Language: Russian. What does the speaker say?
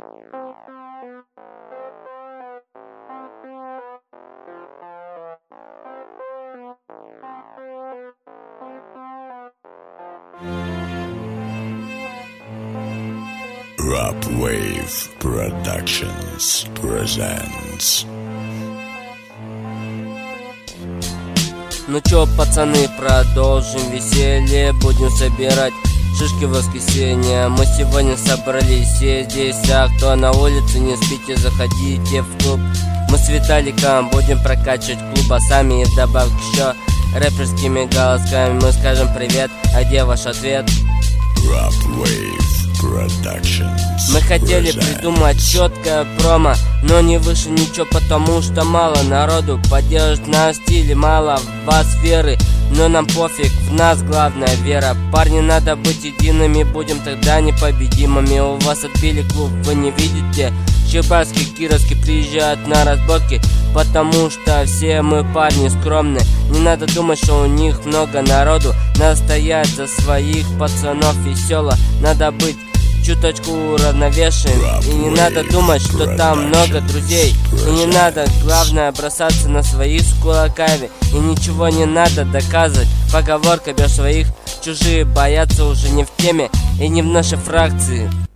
Rapwave Productions presents. Ну чё, пацаны, продолжим веселье. Будем собирать шишки в воскресенье. Мы сегодня собрались все здесь, а кто на улице, не спите, заходите в клуб. Мы с Виталиком будем прокачивать клуб, а сами и вдобавок еще рэперскими голосками мы скажем привет. А где ваш ответ? Rapwave Productions. Мы хотели придумать четкое промо, но не выше ничего, потому что мало народу поддержит наш стиль, мало в вас веры. Но нам пофиг, в нас главная вера. Парни, надо быть едиными, будем тогда непобедимыми. У вас отбили клуб, вы не видите? Чебарский, Кировский приезжают на разборки, потому что все мы парни скромные. Не надо думать, что у них много народу. Надо стоять за своих пацанов весело. Надо быть чуточку уравновешенным. И не надо думать, что там много друзей. И не надо, главное, бросаться на своих с кулаками. И ничего не надо доказывать. Поговорка: бьешь своих, чужие боятся уже не в теме и не в нашей фракции.